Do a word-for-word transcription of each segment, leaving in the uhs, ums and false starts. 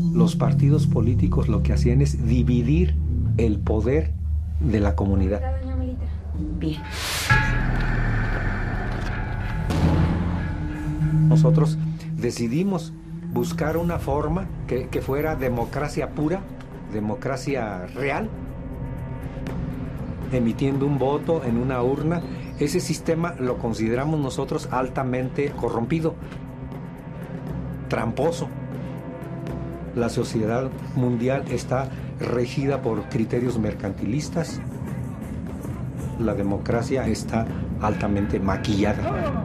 Los partidos políticos lo que hacían es dividir el poder de la comunidad. Bien. Nosotros decidimos buscar una forma que, que fuera democracia pura, democracia real, emitiendo un voto en una urna. Ese sistema lo consideramos nosotros altamente corrompido, tramposo. La sociedad mundial está regida por criterios mercantilistas. La democracia está altamente maquillada.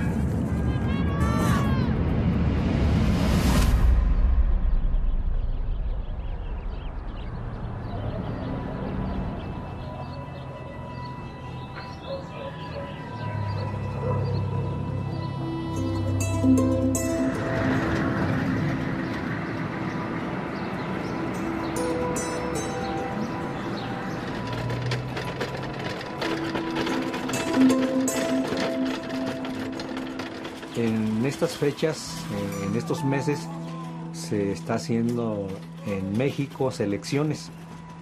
En estas fechas, en estos meses, se está haciendo en México elecciones.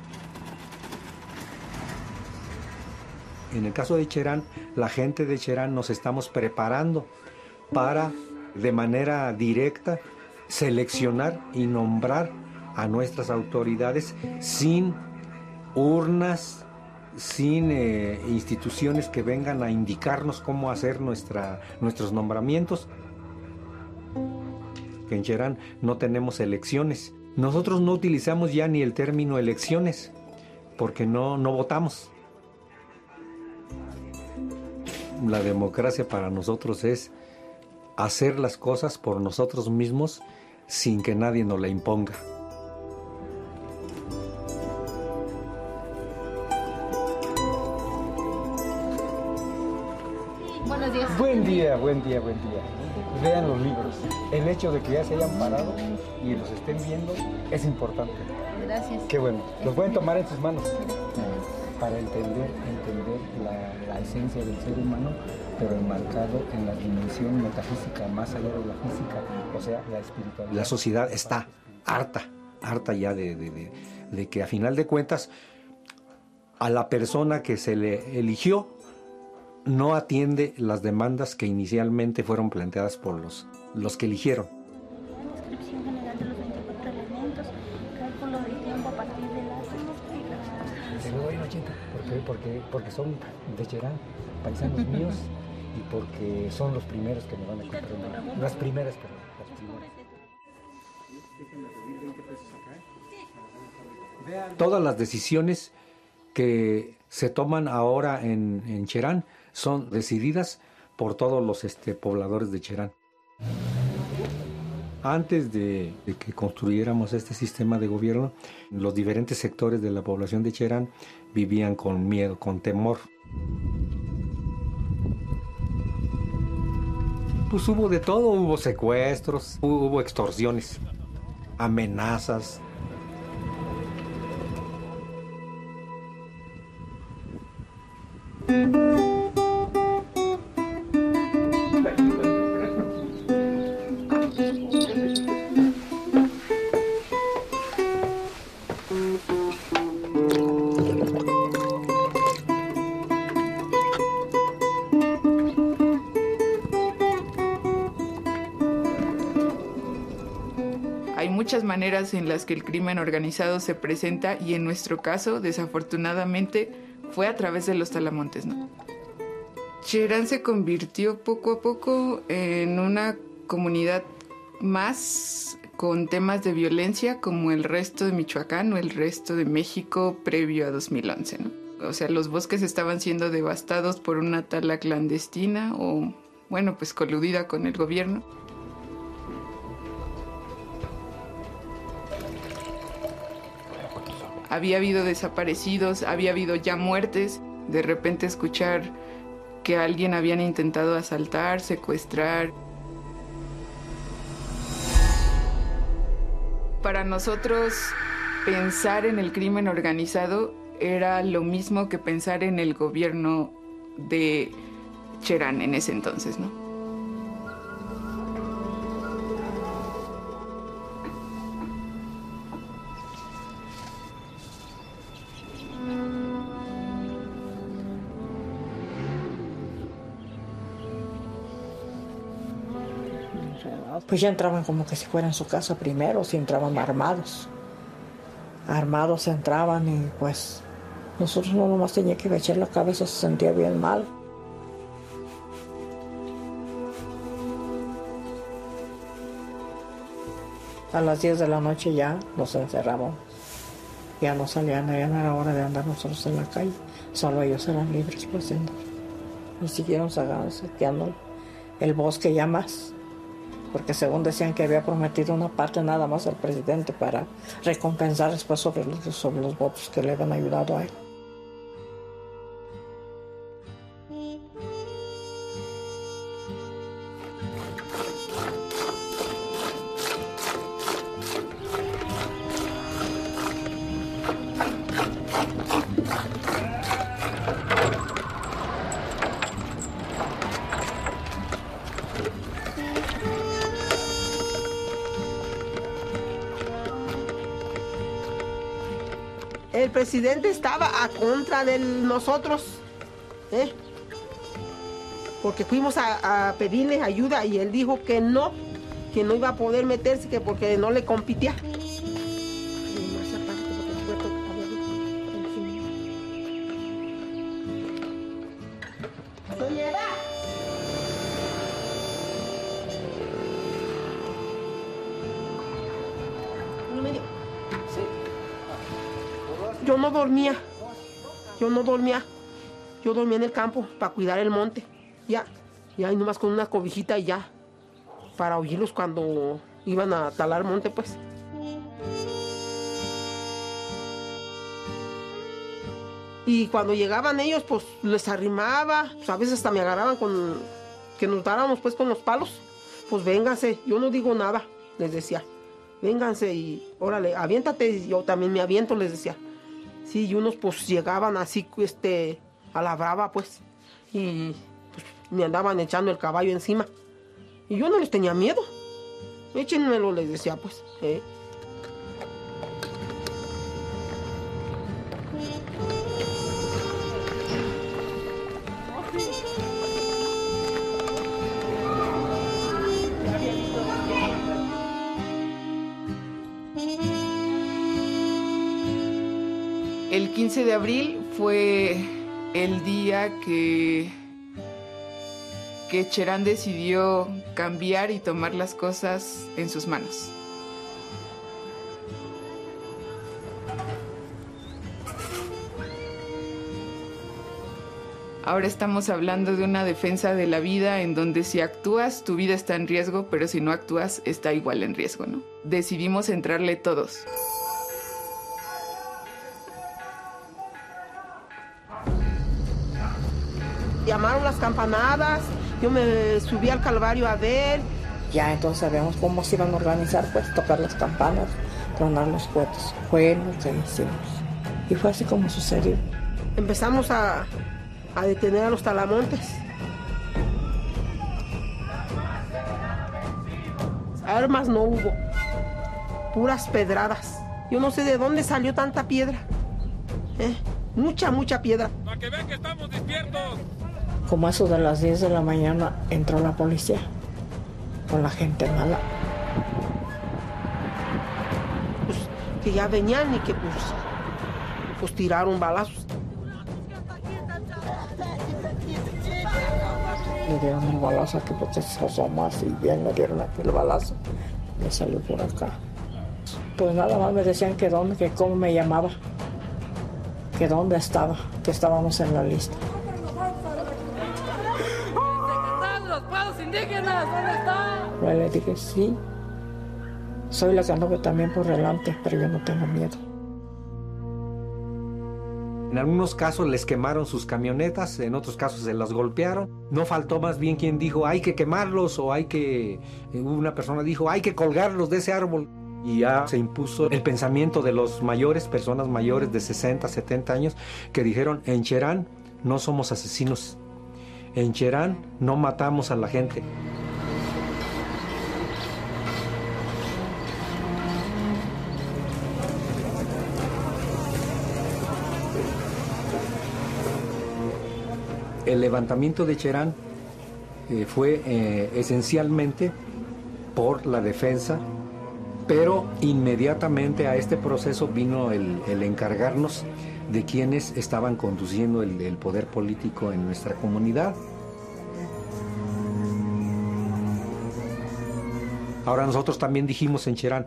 En el caso de Cherán, la gente de Cherán nos estamos preparando para, de manera directa, seleccionar y nombrar a nuestras autoridades sin urnas, sin eh, instituciones que vengan a indicarnos cómo hacer nuestra, nuestros nombramientos. En Cherán no tenemos elecciones. Nosotros no utilizamos ya ni el término elecciones, porque no, no votamos. La democracia para nosotros es hacer las cosas por nosotros mismos sin que nadie nos la imponga. Buenos días. Buen día, buen día, buen día. Vean los libros. El hecho de que ya se hayan parado y los estén viendo es importante. Gracias. Qué bueno. Los pueden tomar en sus manos para entender, entender la, la esencia del ser humano, pero enmarcado en la dimensión metafísica, más allá de la física, o sea, la espiritualidad. La sociedad está harta, harta ya de, de, de, de que a final de cuentas a la persona que se le eligió no atiende las demandas que inicialmente fueron planteadas por los, los que eligieron. Descripción general de los veinticuatro elementos, cálculo del tiempo a partir de las... Te lo doy en ochenta, porque, porque, porque son de Cherán, paisanos míos, y porque son los primeros que me van a comprar. Las primeras, pero las primeras. Todas las decisiones que se toman ahora en, en Cherán son decididas por todos los este, pobladores de Cherán. Antes de, de que construyéramos este sistema de gobierno, los diferentes sectores de la población de Cherán vivían con miedo, con temor. Pues hubo de todo, hubo secuestros, hubo extorsiones, amenazas. Hay muchas maneras en las que el crimen organizado se presenta y en nuestro caso, desafortunadamente, fue a través de los talamontes, ¿no? Cherán se convirtió poco a poco en una comunidad más con temas de violencia como el resto de Michoacán o el resto de México previo a dos mil once, ¿no? O sea, los bosques estaban siendo devastados por una tala clandestina o, bueno, pues coludida con el gobierno. Había habido desaparecidos, había habido ya muertes. De repente escuchar que a alguien habían intentado asaltar, secuestrar. Para nosotros, pensar en el crimen organizado era lo mismo que pensar en el gobierno de Cherán en ese entonces, ¿no? pues ya entraban como que si fueran su casa primero, si entraban armados. Armados entraban y pues nosotros no nomás tenía que echar la cabeza, se sentía bien mal. A las diez de la noche ya nos encerraban. Ya no salían, ya no era hora de andar nosotros en la calle. Solo ellos eran libres pues de andar. Y siguieron saqueando el bosque ya más. Porque según decían que había prometido una parte nada más al presidente para recompensar después sobre los, sobre los votos que le habían ayudado a él. El presidente estaba a contra de nosotros, ¿eh? Porque fuimos a, a pedirle ayuda y él dijo que no, que no iba a poder meterse, que porque no le competía. Yo no dormía, yo no dormía, yo dormía en el campo para cuidar el monte, ya, ya, y nomás con una cobijita y ya, para oírlos cuando iban a talar monte, pues. Y cuando llegaban ellos, pues les arrimaba, pues, a veces hasta me agarraban con, que nos dáramos pues con los palos, pues vénganse, yo no digo nada, les decía, vénganse y órale, aviéntate, yo también me aviento, les decía. Sí, y unos pues llegaban así este, a la brava, pues, y pues, me andaban echando el caballo encima. Y yo no les tenía miedo. Échenmelo, les decía, pues. ¿eh? El quince de abril fue el día que, que Cherán decidió cambiar y tomar las cosas en sus manos. Ahora estamos hablando de una defensa de la vida en donde si actúas, tu vida está en riesgo, pero si no actúas, está igual en riesgo, ¿no? Decidimos entrarle todos. Llamaron las campanadas, yo me subí al Calvario a ver. Ya entonces sabíamos cómo se iban a organizar, pues tocar las campanas, tronar los cohetes. Fue lo que hicimos. Y fue así como sucedió. Empezamos a, a detener a los talamontes. Armas no hubo, puras pedradas. Yo no sé de dónde salió tanta piedra. ¿Eh? Mucha, mucha piedra. Para que vean que estamos despiertos. Como eso de las diez de la mañana entró la policía con la gente mala. Pues que ya venían y que pues, pues tiraron balazos. Le dieron el balazo aquí porque se asomó así bien, le dieron aquí el balazo. Me salió por acá. Pues nada más me decían que dónde, que cómo me llamaba, que dónde estaba, que estábamos en la lista. Indígenas, ¿dónde están? Yo le dije, sí, soy la que anduve también por delante, pero yo no tengo miedo. En algunos casos les quemaron sus camionetas, en otros casos se las golpearon. No faltó más bien quien dijo, hay que quemarlos, o hay que... Una persona dijo, hay que colgarlos de ese árbol. Y ya se impuso el pensamiento de los mayores, personas mayores de sesenta, setenta años, que dijeron, en Cherán no somos asesinos. En Cherán no matamos a la gente. El levantamiento de Cherán eh, fue eh, esencialmente por la defensa, pero inmediatamente a este proceso vino el, el encargarnos de quienes estaban conduciendo el, el poder político en nuestra comunidad. Ahora nosotros también dijimos en Cherán,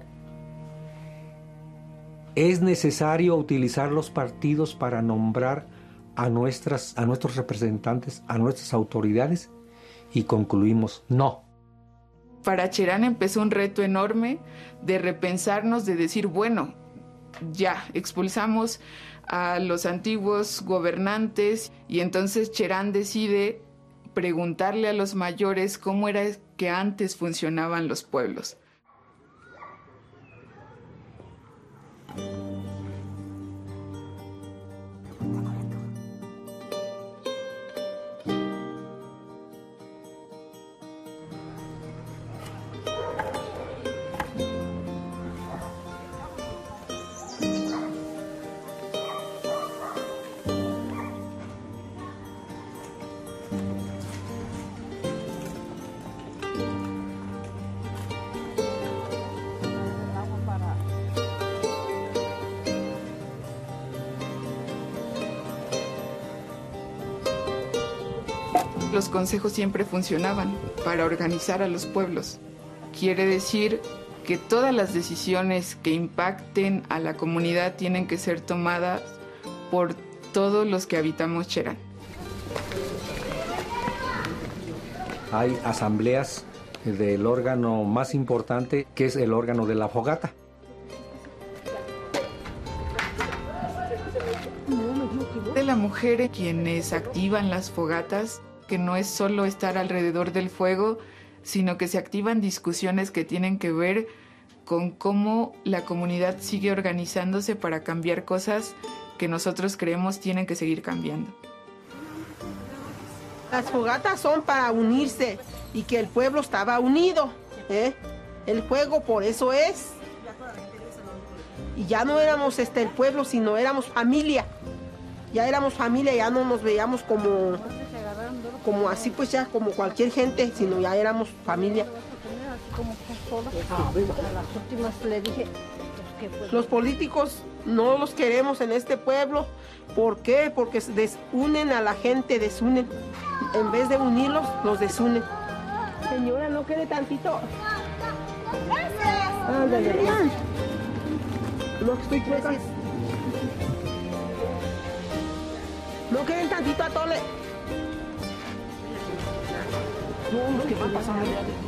es necesario utilizar los partidos para nombrar a, nuestras, a nuestros representantes, a nuestras autoridades, y concluimos, no. Para Cherán empezó un reto enorme de repensarnos, de decir, bueno, ya, expulsamos a los antiguos gobernantes, y entonces Cherán decide preguntarle a los mayores cómo era que antes funcionaban los pueblos. Los consejos siempre funcionaban para organizar a los pueblos. Quiere decir que todas las decisiones que impacten a la comunidad tienen que ser tomadas por todos los que habitamos Cherán. Hay asambleas del órgano más importante, que es el órgano de la fogata. De la mujer, quienes activan las fogatas, que no es solo estar alrededor del fuego, sino que se activan discusiones que tienen que ver con cómo la comunidad sigue organizándose para cambiar cosas que nosotros creemos tienen que seguir cambiando. Las fogatas son para unirse y que el pueblo estaba unido, ¿eh? El fuego por eso es. Y ya no éramos este, el pueblo, sino éramos familia. Ya éramos familia, ya no nos veíamos como, como así, pues ya como cualquier gente, sino ya éramos familia. Los políticos no los queremos en este pueblo. ¿Por qué? Porque desunen a la gente, desunen. En vez de unirlos, los desunen. Señora, no quede tantito. Ándale. No, estoy chueca. No queden tantito a tole. No, ¿qué va a pasar?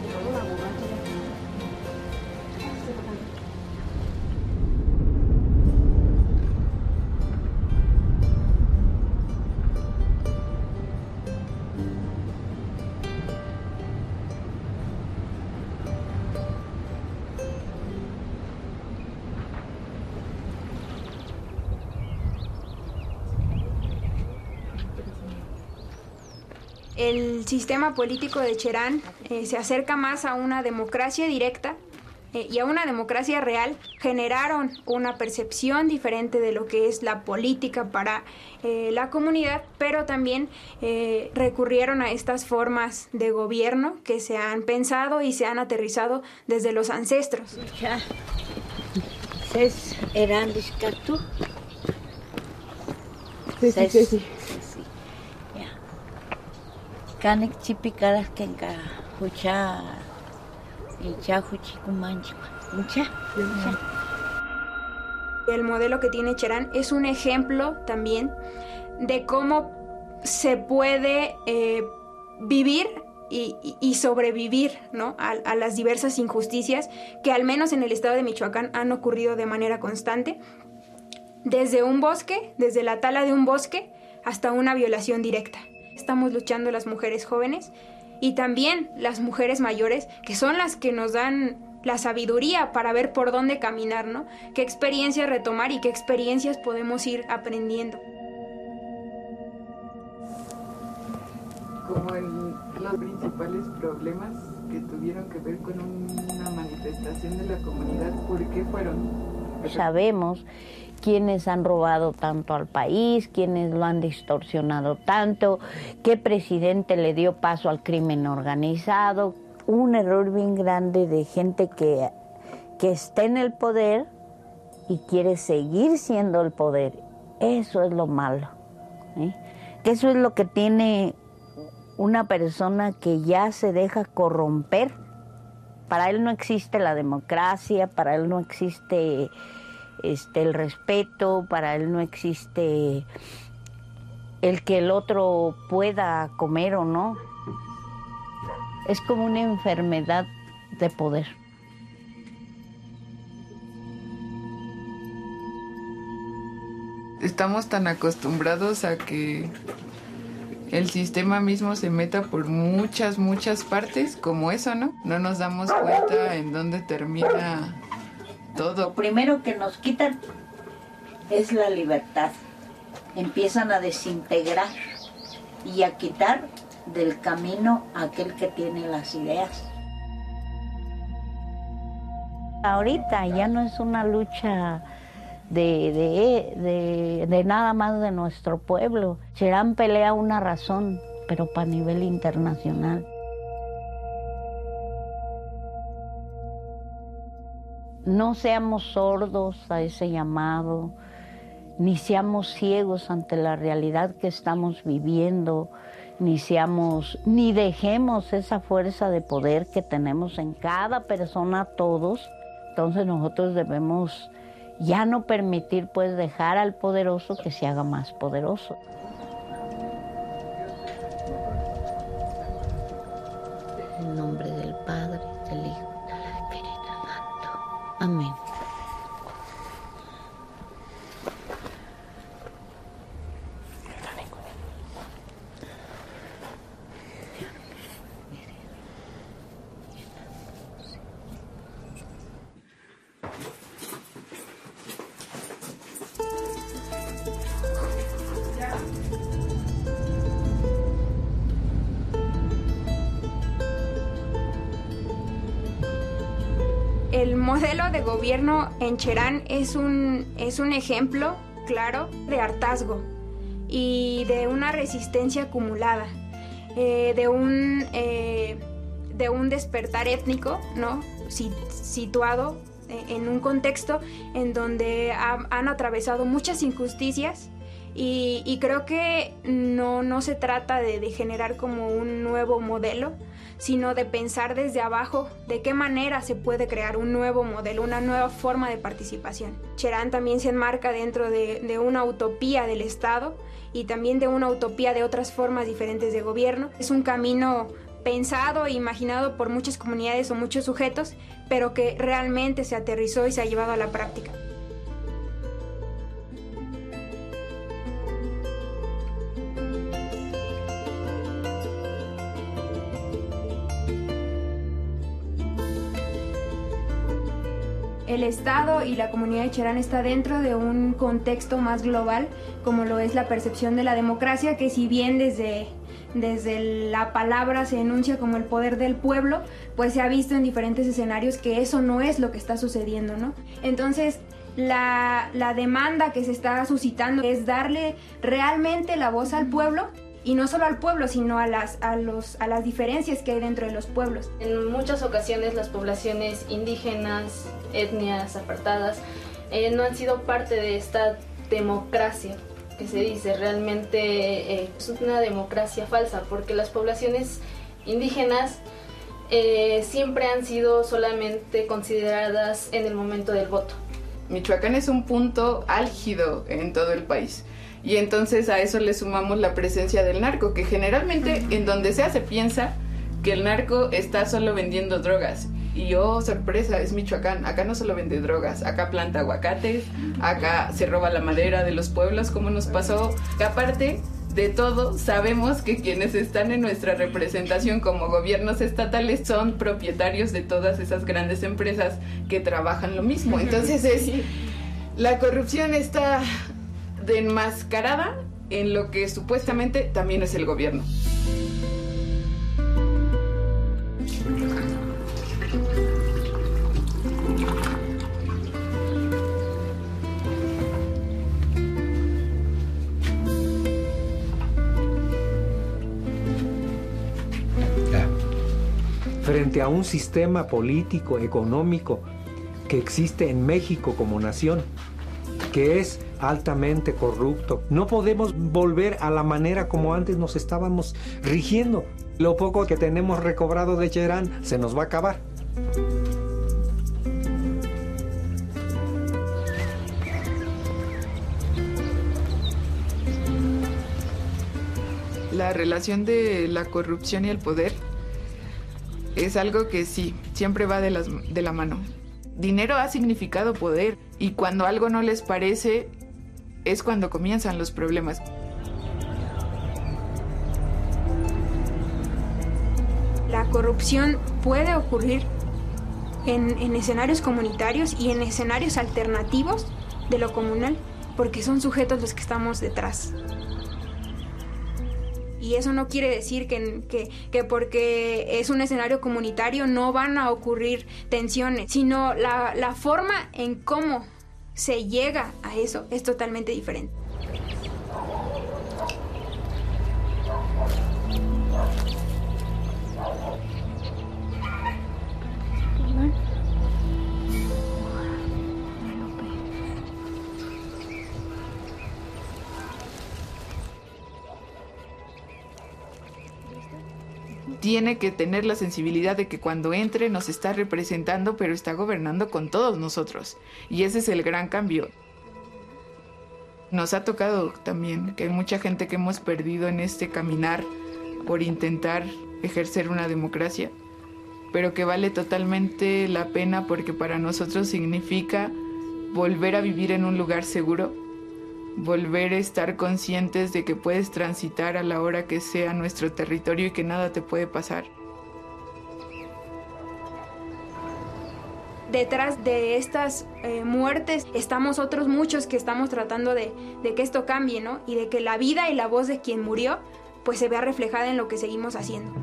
El sistema político de Cherán eh, se acerca más a una democracia directa eh, y a una democracia real. Generaron una percepción diferente de lo que es la política para eh, la comunidad, pero también eh, recurrieron a estas formas de gobierno que se han pensado y se han aterrizado desde los ancestros. ¿Es Erandiscatú? Sí, sí, sí, sí. Canek chipicadas que enca hucha y cha huchicumanchua. Mucha. El modelo que tiene Cherán es un ejemplo también de cómo se puede eh, vivir y, y sobrevivir, ¿no?, a, a las diversas injusticias que al menos en el estado de Michoacán han ocurrido de manera constante, desde un bosque, desde la tala de un bosque hasta una violación directa. Estamos luchando las mujeres jóvenes y también las mujeres mayores, que son las que nos dan la sabiduría para ver por dónde caminar, ¿no? Qué experiencias retomar y qué experiencias podemos ir aprendiendo. Como el, los principales problemas que tuvieron que ver con una manifestación de la comunidad, ¿por qué fueron? Sabemos quiénes han robado tanto al país, quiénes lo han distorsionado tanto, qué presidente le dio paso al crimen organizado, un error bien grande de gente que, que está en el poder y quiere seguir siendo el poder. Eso es lo malo, ¿eh? Que eso es lo que tiene una persona que ya se deja corromper. Para él no existe la democracia, para él no existe este, el respeto, para él no existe el que el otro pueda comer o no. Es como una enfermedad de poder. Estamos tan acostumbrados a que el sistema mismo se meta por muchas, muchas partes, como eso, ¿no? No nos damos cuenta en dónde termina todo. Lo primero que nos quitan es la libertad. Empiezan a desintegrar y a quitar del camino a aquel que tiene las ideas. Ahorita ya no es una lucha de, de, de, de nada más de nuestro pueblo. Cherán pelea una razón, pero para nivel internacional. No seamos sordos a ese llamado, ni seamos ciegos ante la realidad que estamos viviendo, ni seamos, ni dejemos esa fuerza de poder que tenemos en cada persona todos. Entonces nosotros debemos ya no permitir, pues, dejar al poderoso que se haga más poderoso. En nombre del Padre, del Hijo y del Espíritu Santo. Amén. El modelo de gobierno en Cherán es un, es un ejemplo claro de hartazgo y de una resistencia acumulada, eh, de, un, eh, de un despertar étnico, ¿no? Si, situado en un contexto en donde ha, han atravesado muchas injusticias y, y creo que no, no se trata de, de generar como un nuevo modelo, sino de pensar desde abajo de qué manera se puede crear un nuevo modelo, una nueva forma de participación. Cherán también se enmarca dentro de, de una utopía del Estado y también de una utopía de otras formas diferentes de gobierno. Es un camino pensado e imaginado por muchas comunidades o muchos sujetos, pero que realmente se aterrizó y se ha llevado a la práctica. El Estado y la comunidad de Cherán está dentro de un contexto más global, como lo es la percepción de la democracia, que si bien desde, desde la palabra se enuncia como el poder del pueblo, pues se ha visto en diferentes escenarios que eso no es lo que está sucediendo, ¿no? Entonces, la, la demanda que se está suscitando es darle realmente la voz al pueblo, y no solo al pueblo, sino a las, a, los, a las diferencias que hay dentro de los pueblos. En muchas ocasiones las poblaciones indígenas, etnias apartadas, eh, no han sido parte de esta democracia que se dice. Realmente eh, es una democracia falsa, porque las poblaciones indígenas eh, siempre han sido solamente consideradas en el momento del voto. Michoacán es un punto álgido en todo el país. Y entonces a eso le sumamos la presencia del narco, que generalmente en donde sea se piensa que el narco está solo vendiendo drogas. Y oh, sorpresa, es Michoacán. Acá no solo vende drogas, acá planta aguacates, acá se roba la madera de los pueblos, como nos pasó. Que aparte de todo, sabemos que quienes están en nuestra representación como gobiernos estatales son propietarios de todas esas grandes empresas que trabajan lo mismo. Entonces es, la corrupción está de enmascarada en lo que supuestamente también es el gobierno. frente a un sistema político, económico, que existe en México como nación, que es altamente corrupto. No podemos volver a la manera como antes nos estábamos rigiendo. Lo poco que tenemos recobrado de Cherán se nos va a acabar. La relación de la corrupción y el poder es algo que sí, siempre va de, las, de la mano. Dinero ha significado poder, y cuando algo no les parece es cuando comienzan los problemas. La corrupción puede ocurrir en, en escenarios comunitarios y en escenarios alternativos de lo comunal, porque son sujetos los que estamos detrás. Y eso no quiere decir que, que, que porque es un escenario comunitario no van a ocurrir tensiones, sino la, la forma en cómo se llega a eso es totalmente diferente. Tiene que tener la sensibilidad de que cuando entre nos está representando, pero está gobernando con todos nosotros. Y ese es el gran cambio. Nos ha tocado también que hay mucha gente que hemos perdido en este caminar por intentar ejercer una democracia, pero que vale totalmente la pena porque para nosotros significa volver a vivir en un lugar seguro, volver a estar conscientes de que puedes transitar a la hora que sea nuestro territorio y que nada te puede pasar. Detrás de estas eh, muertes estamos otros muchos que estamos tratando de, de que esto cambie, ¿no? Y de que la vida y la voz de quien murió pues se vea reflejada en lo que seguimos haciendo.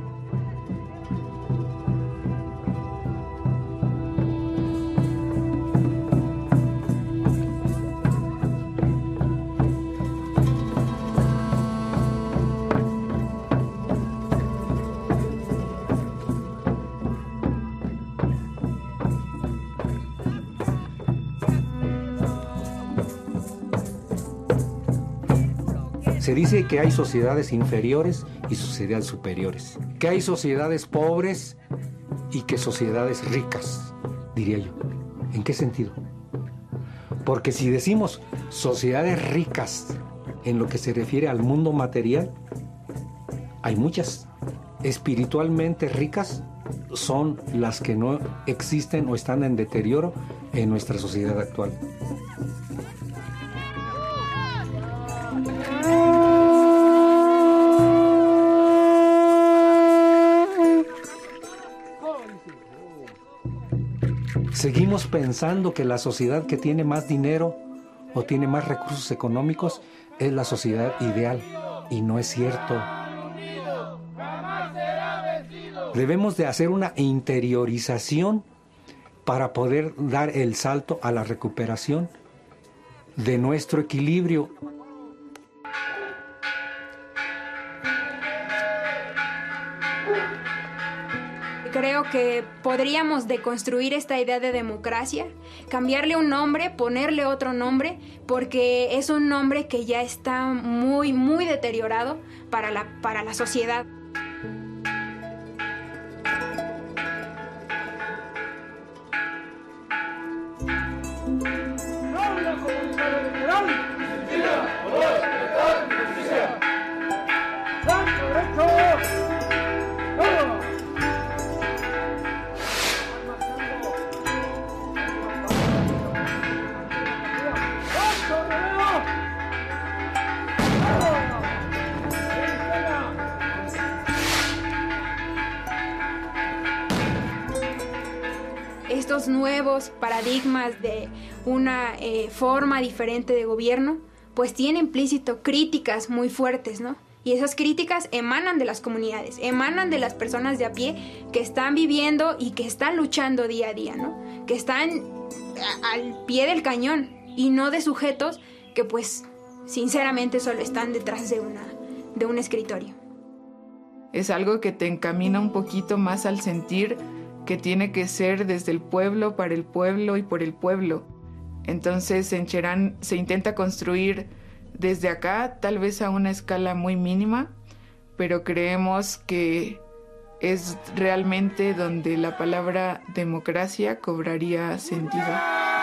Se dice que hay sociedades inferiores y sociedades superiores, que hay sociedades pobres y que sociedades ricas, diría yo. ¿En qué sentido? Porque si decimos sociedades ricas en lo que se refiere al mundo material, hay muchas. Espiritualmente ricas son las que no existen o están en deterioro en nuestra sociedad actual. Seguimos pensando que la sociedad que tiene más dinero o tiene más recursos económicos es la sociedad ideal, y no es cierto. Debemos de hacer una interiorización para poder dar el salto a la recuperación de nuestro equilibrio. Creo que podríamos deconstruir esta idea de democracia, cambiarle un nombre, ponerle otro nombre, porque es un nombre que ya está muy, muy deteriorado para la, para la sociedad. Estos nuevos paradigmas de una eh, forma diferente de gobierno, pues tiene implícito críticas muy fuertes, ¿no? Y esas críticas emanan de las comunidades, emanan de las personas de a pie que están viviendo y que están luchando día a día, ¿no? Que están a, al pie del cañón y no de sujetos que, pues, sinceramente solo están detrás de una, de un escritorio. Es algo que te encamina un poquito más al sentir que tiene que ser desde el pueblo, para el pueblo y por el pueblo. Entonces en Cherán se intenta construir desde acá, tal vez a una escala muy mínima, pero creemos que es realmente donde la palabra democracia cobraría sentido.